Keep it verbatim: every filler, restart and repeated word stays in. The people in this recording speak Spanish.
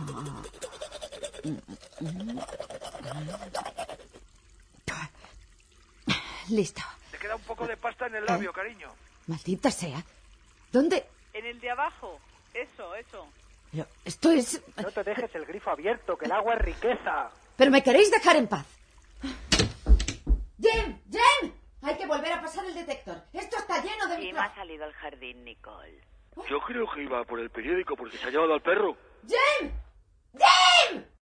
Listo. Te queda un poco de pasta en el labio, ¿Eh? cariño. Maldita sea. ¿Dónde? En el de abajo. Eso, eso. Pero esto es... No te dejes el grifo abierto, que el agua es riqueza. Pero me queréis dejar en paz. ¡Jim! ¡Jim! Hay que volver a pasar el detector. Esto está lleno de... ¿Quién ha salido al jardín, Nicole? Yo creo que iba por el periódico porque se ha llevado al perro. ¡Jim! ¡Jim!